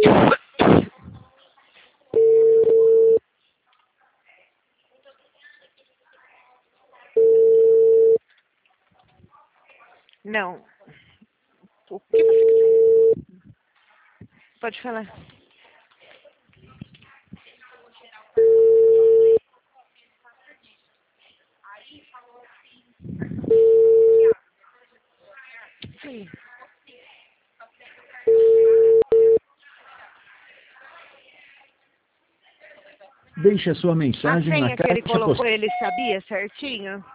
Não. O que você... Pode falar. Sim. Deixe a sua A mensagem na senha que ele caixa postal. colocou, ele sabia certinho?